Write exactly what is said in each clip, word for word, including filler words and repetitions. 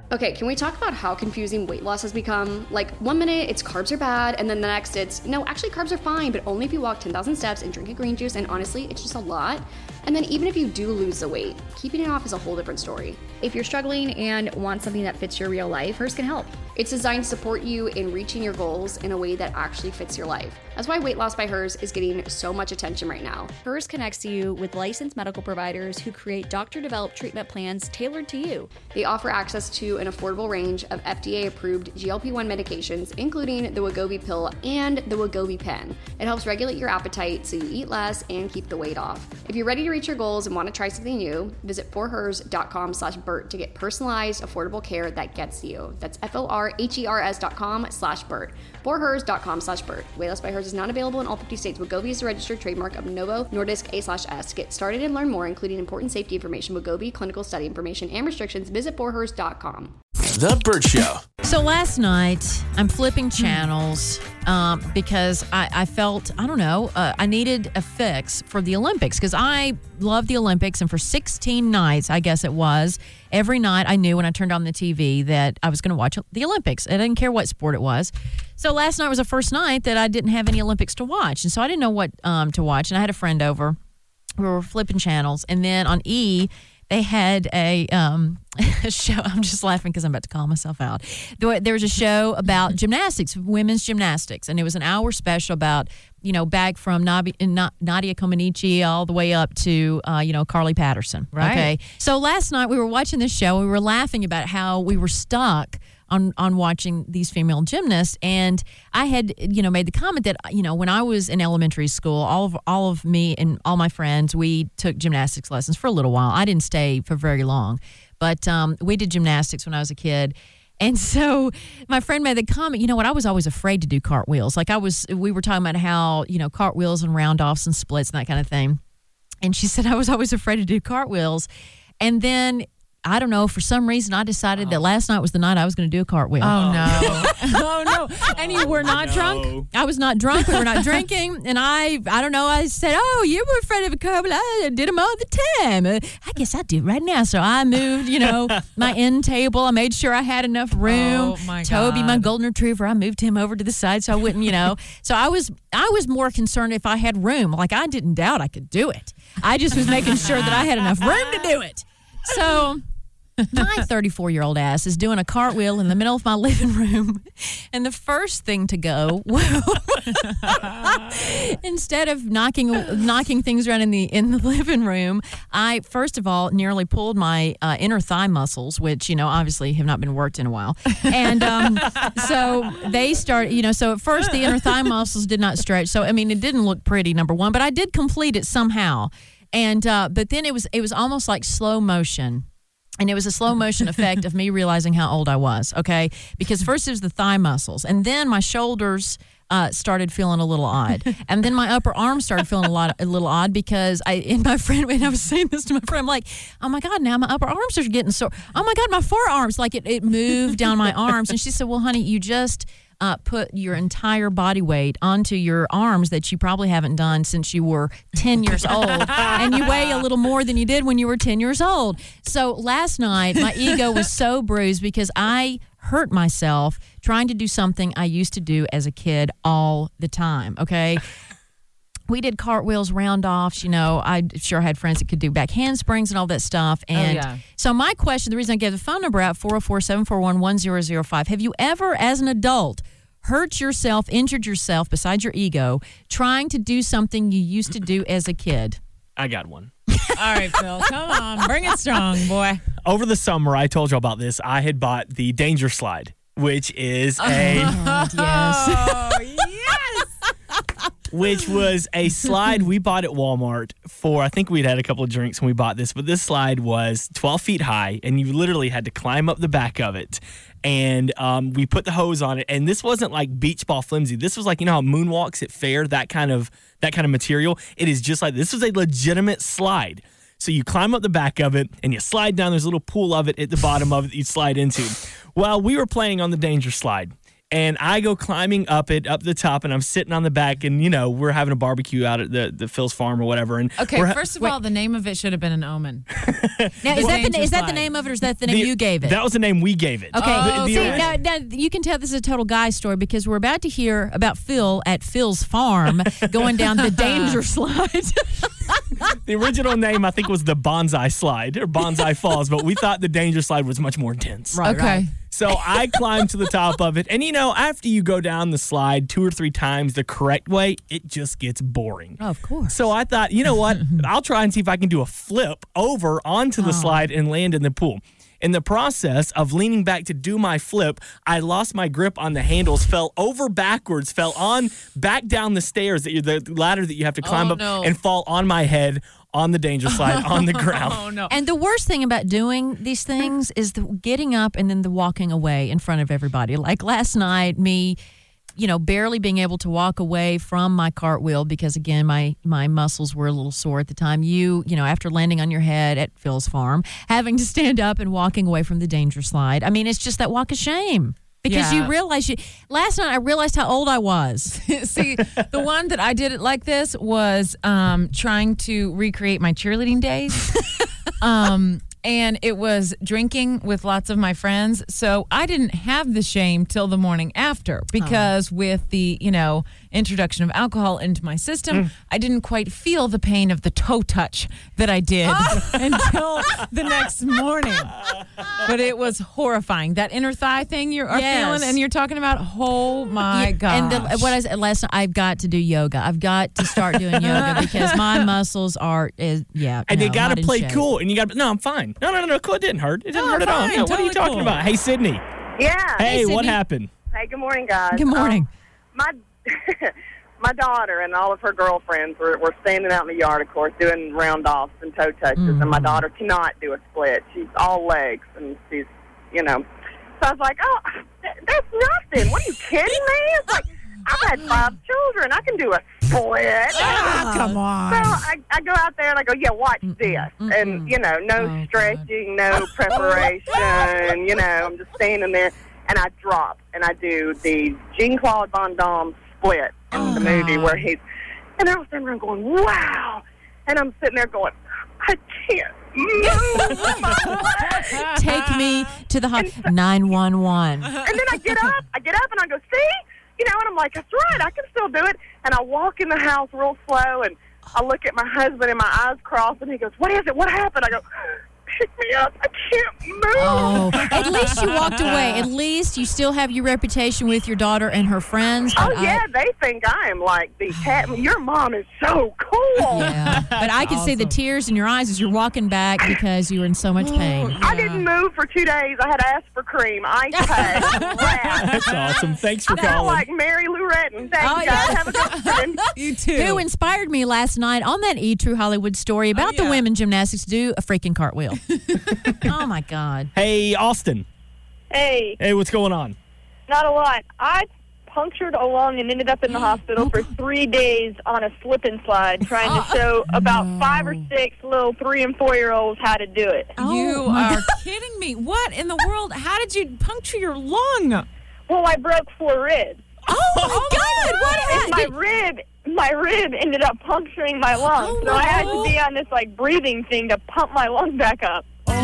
Okay, can we talk about how confusing weight loss has become? Like, one minute it's carbs are bad, and then the next it's, no, actually carbs are fine, but only if you walk ten thousand steps and drink a green juice, and honestly, it's just a lot. And then even if you do lose the weight, keeping it off is a whole different story. If you're struggling and want something that fits your real life, Hers can help. It's designed to support you in reaching your goals in a way that actually fits your life. That's why Weight Loss by Hers is getting so much attention right now. Hers connects you with licensed medical providers who create doctor-developed treatment plans tailored to you. They offer access to an affordable range of F D A-approved G L P one medications, including the Wegovy pill and the Wegovy pen. It helps regulate your appetite so you eat less and keep the weight off. If you're ready to reach your goals and want to try something new, visit forhers.com slash Bert to get personalized, affordable care that gets you. That's F-O-R-H-E-R-S dot com slash Bert. forhers.com slash Bert. Weight Loss by Hers is not available in all fifty states. Wegovy is a registered trademark of Novo Nordisk A slash S. To get started and learn more, including important safety information, Wegovy, clinical study information, and restrictions, visit forhers dot com. The Bert Show. So last night, I'm flipping channels um, because I, I felt, I don't know, uh, I needed a fix for the Olympics because I love the Olympics. And for sixteen nights, I guess it was, every night I knew when I turned on the T V that I was going to watch the Olympics. I didn't care what sport it was. So last night was the first night that I didn't have any Olympics to watch. And so I didn't know what um, to watch. And I had a friend over. We were flipping channels. And then on E! They had a, um, a show. I'm just laughing because I'm about to call myself out. There, there was a show about gymnastics, women's gymnastics, and it was an hour special about, you know, back from Nabi, Nadia Comaneci all the way up to, uh, you know, Carly Patterson. Right. Okay. So last night we were watching this show. We were laughing about how we were stuck on on watching these female gymnasts, and I had, you know, made the comment that, you know, when I was in elementary school, all of all of me and all my friends, we took gymnastics lessons for a little while. I didn't stay for very long, but um, we did gymnastics when I was a kid. And so my friend made the comment, you know what, I was always afraid to do cartwheels. Like I was, we were talking about how, you know, cartwheels and round-offs and splits and that kind of thing. And she said I was always afraid to do cartwheels. And then I don't know, for some reason, I decided oh. that last night was the night I was going to do a cartwheel. Oh, no. oh, no. And you were not no. drunk? I was not drunk. We were not drinking. And I, I don't know, I said, oh, you were afraid of a cartwheel. I did them all the time. Uh, I guess I do right now. So I moved, you know, my end table. I made sure I had enough room. Oh, my Toby, God. my golden retriever, I moved him over to the side so I wouldn't, you know. So I was, I was more concerned if I had room. Like, I didn't doubt I could do it. I just was making sure that I had enough room to do it. So my thirty-four-year-old ass is doing a cartwheel in the middle of my living room, and the first thing to go, instead of knocking knocking things around in the in the living room, I first of all nearly pulled my uh, inner thigh muscles, which, you know, obviously have not been worked in a while, and um, so they start, you know, so at first the inner thigh muscles did not stretch, so I mean it didn't look pretty, number one, but I did complete it somehow, and uh, but then it was it was almost like slow motion. And it was a slow motion effect of me realizing how old I was, okay? Because first it was the thigh muscles, and then my shoulders uh, started feeling a little odd. And then my upper arms started feeling a lot, a little odd because I, and my friend, when I was saying this to my friend, I'm like, oh my God, now my upper arms are getting sore. Oh my God, my forearms, like it, it moved down my arms. And she said, well, honey, you just Uh, put your entire body weight onto your arms that you probably haven't done since you were ten years old. And you weigh a little more than you did when you were ten years old. So last night, my ego was so bruised because I hurt myself trying to do something I used to do as a kid all the time, okay? We did cartwheels, round-offs, you know. I'm sure I had friends that could do back handsprings and all that stuff. And oh, yeah. so my question, the reason I gave the phone number out, four oh four, seven four one, one zero zero five, have you ever, as an adult, hurt yourself, injured yourself, besides your ego, trying to do something you used to do as a kid? I got one. All right, Phil, come on. Bring it strong, boy. Over the summer, I told you about this. I had bought the Danger Slide, which is a... Oh, God, yes. Oh, yes. Which was a slide we bought at Walmart for, I think we'd had a couple of drinks when we bought this, but this slide was twelve feet high, and you literally had to climb up the back of it. And um, we put the hose on it, and this wasn't like beach ball flimsy. This was like, you know how moonwalks at fair, that kind of that kind of material? It is just like, this was a legitimate slide. So you climb up the back of it, and you slide down. There's a little pool of it at the bottom of it that you slide into. Well, we were playing on the Danger Slide. and I go climbing up it, up the top, and I'm sitting on the back, and, you know, we're having a barbecue out at the, the Phil's farm or whatever. And Okay, we're ha- first of all, the name of it should have been an omen. Now, is that the Danger is that the Slide. name of it, or is that the name the- you gave it? That was the name we gave it. Okay, Oh, The- the- see, now, now you can tell this is a total guy story because we're about to hear about Phil at Phil's farm going down the danger slide. The original name, I think, was the Bonsai Slide or Bonsai Falls, but we thought the Danger Slide was much more intense. Right, Okay. right. So I climbed to the top of it. And, you know, after you go down the slide two or three times the correct way, it just gets boring. Oh, of course. So I thought, you know what? I'll try and see if I can do a flip over onto the slide and land in the pool. In the process of leaning back to do my flip, I lost my grip on the handles, fell over backwards, fell on back down the stairs, that you, the ladder that you have to climb Oh, up, no. and fall on my head on the danger slide on the ground. Oh, no. And the worst thing about doing these things is the getting up and then the walking away in front of everybody. Like last night, me, you know, barely being able to walk away from my cartwheel because, again, my my muscles were a little sore at the time. You, you know, after landing on your head at Phil's farm, having to stand up and walking away from the danger slide. I mean, it's just that walk of shame. Because Yeah. you realize you. Last night, I realized how old I was. See, the one that I did it like this was um, trying to recreate my cheerleading days. um, and it was drinking with lots of my friends. So I didn't have the shame till the morning after because with the, you know, introduction of alcohol into my system, I didn't quite feel the pain of the toe touch that I did until the next morning. But it was horrifying. That inner thigh thing you are Yes. feeling and you're talking about, oh my God. And the, what I said last night, I've got to do yoga. I've got to start doing yoga because my muscles are, is, yeah. And no, you got not to in play shape. cool. And you got to, no, I'm fine. No, no, no, no, cool. It didn't hurt. It didn't No, hurt at all. fine, Yeah, what are you totally talking cool. about? Hey, Sydney. Yeah. Hey, what Sydney. happened? Hey, good morning, guys. Good morning. Um, my my daughter and all of her girlfriends were, were standing out in the yard, of course, doing round-offs and toe touches, Mm-hmm. and my daughter cannot do a split. She's all legs, and she's, you know. So I was like, oh, th- that's nothing. What are you kidding me? It's like, I've had five children. I can do a split. Ah, come on. So I, I go out there and I go, yeah, watch this. And, you know, no Oh, stretching, no preparation. You know, I'm just standing there. And I drop and I do the Jean-Claude Van Damme split in the movie where he's, and I was sitting there going, wow. And I'm sitting there going, I can't move my legs. Take me to the hot nine one one. And then I get up, I get up and I go, see? You know, and I'm like, that's right, I can still do it. And I walk in the house real slow and I look at my husband and my eyes cross and he goes, what is it? What happened? I go, pick me up. I can't move. Oh, at least you walked away. At least you still have your reputation with your daughter and her friends. Oh, but I- yeah, they think I am like the cat. Your mom is so cool. yeah. But I can see the tears in your eyes as you're walking back because you were in so much pain. I didn't move for two days. I had asked for cream, ice pack, wrap. That's awesome. Thanks for I feel calling. like Mary Lou Retton. Thank Oh, you, guys. yeah. Have a good one. You too. Who inspired me last night on that E! True Hollywood story about yeah. the women gymnastics to do a freaking cartwheel. Oh, my God. Hey, Austin. Hey, Hey, what's going on? not a lot. I punctured a lung and ended up in the hospital for three days on a slip and slide trying to show about five or six little three and four year olds how to do it. You Oh, my are kidding me. What in the world? How did you puncture your lung? Well, I broke four ribs. Oh, my God. What And my happened? rib, my rib ended up puncturing my lung. Oh, so I had no. to be on this like breathing thing to pump my lung back up.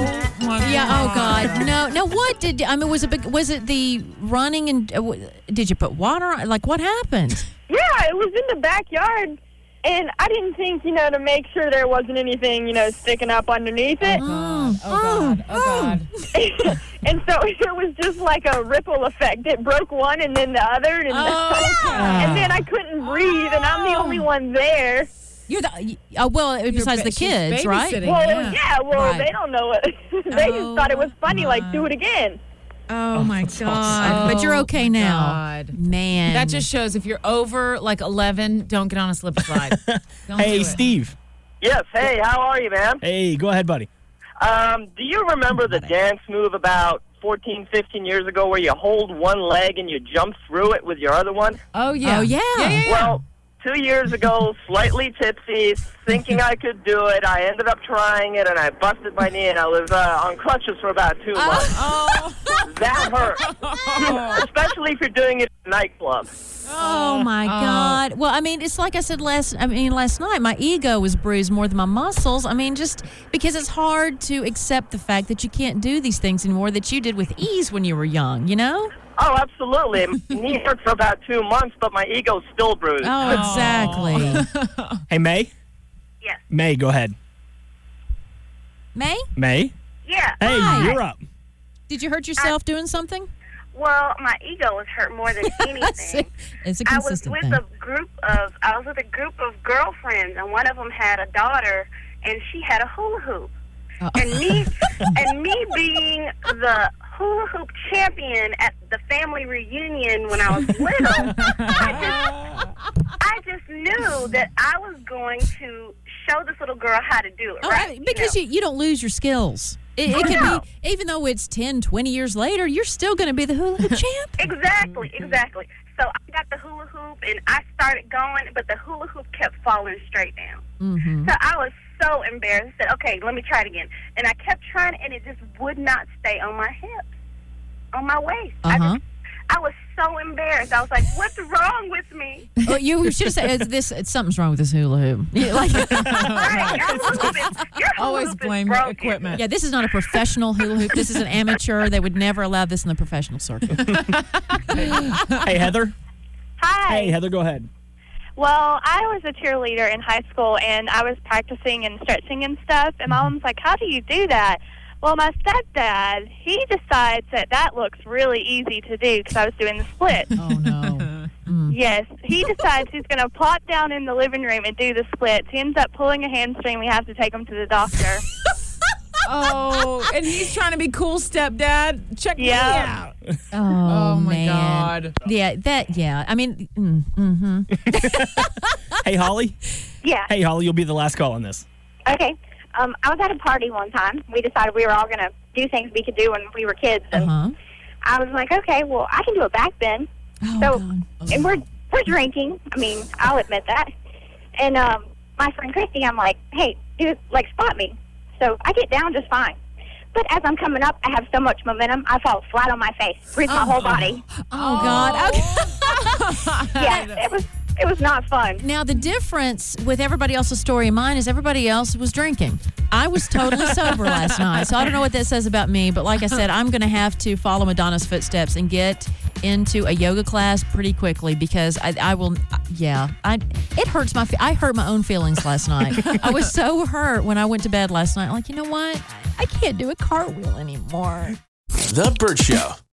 Yeah. Oh God. No. No. What did I mean? Was it big- was it the running and uh, w- did you put water on? Like what happened? Yeah, it was in the backyard. And I didn't think, you know, to make sure there wasn't anything, you know, sticking up underneath it. Oh, Oh God. Oh God. And so it was just like a ripple effect. It broke one and then the other. And, Oh, God. and then I couldn't breathe, and I'm the only one there. You're the uh, well besides ba- the she's kids, right? babysitting. Well, Yeah. yeah, well, Right. they don't know it. they Oh, just thought it was funny, like, my. do it again. Oh my God. But you're Oh, okay my now, God. man. That just shows if you're over like eleven, don't get on a slip and slide. Don't do Hey, it. Steve. Yes, hey, how are you, man? Hey, go ahead, buddy. Um, do you remember the dance move about fourteen, fifteen years ago where you hold one leg and you jump through it with your other one? Oh yeah. Oh, yeah. Yeah, yeah, yeah. Well, two years ago, slightly tipsy, thinking I could do it, I ended up trying it, and I busted my knee, and I was uh, on crutches for about two months. Oh. That hurt. especially if you're doing it in a nightclub. Oh my God! Well, I mean, it's like I said last. I mean, last night my ego was bruised more than my muscles. I mean, just because it's hard to accept the fact that you can't do these things anymore that you did with ease when you were young. You know? Oh, absolutely. Knee hurt for about two months, but my ego's still bruised. Oh, exactly. Hey, May? Yes. May, go ahead. May? May? Yeah. Hey, Hi. you're up. Did you hurt yourself doing something? Well, my ego was hurt more than anything. It's a I was consistent with thing. a group of I was with a group of girlfriends, and one of them had a daughter, and she had a hula hoop. Uh, And me, and me being the hula hoop champion at the family reunion when I was little, I just, I just knew that I was going to show this little girl how to do it. Oh, right? I- because you you, you don't lose your skills. It, it I could know. be, even though it's ten, twenty years later, you're still going to be the hula hoop champ. Exactly, exactly. So I got the hula hoop and I started going, but the hula hoop kept falling straight down. Mm-hmm. So I was so embarrassed. I said, okay, let me try it again. And I kept trying, and it just would not stay on my hips, on my waist. I, Uh-huh. just, I was so embarrassed. I was like, what's wrong with me? Well, you should have said, this, something's wrong with this hula hoop. Yeah, like, Right, your hula hoop is, your hula Always hoop is blame the broken. equipment. yeah, this is not a professional hula hoop. This is an amateur. They would never allow this in the professional circuit. Hey, Heather? Hi. Hey, Heather, go ahead. Well, I was a cheerleader in high school, and I was practicing and stretching and stuff, and my mom's like, how do you do that? Well, my stepdad, he decides that that looks really easy to do because I was doing the split. Oh, no. Mm. Yes, he decides he's going to plot down in the living room and do the splits. He ends up pulling a hamstring. We have to take him to the doctor. Oh, and he's trying to be cool, stepdad. Check me Yeah. out. Oh, Oh, my man. God. Yeah, that, yeah. I mean, mm, mm-hmm. Hey, Holly? Yeah. Hey, Holly, you'll be the last call on this. Okay. Um, I was at a party one time. We decided we were all going to do things we could do when we were kids. And Uh-huh. I was like, okay, well, I can do a back bend. Oh, so, God. and we're we're drinking. I mean, I'll admit that. And um, my friend Christy, I'm like, hey, dude, like, spot me. So I get down just fine. But as I'm coming up, I have so much momentum, I fall flat on my face, bruise my whole body. Oh, God. Okay. Yeah, it was it was not fun. Now, the difference with everybody else's story and mine is everybody else was drinking. I was totally sober last night, so I don't know what that says about me. But like I said, I'm going to have to follow Madonna's footsteps and get into a yoga class pretty quickly because I, I will, yeah. I It hurts my, fe- I hurt my own feelings last night. I was so hurt when I went to bed last night. Like, you know what? I can't do a cartwheel anymore. The Burt Show.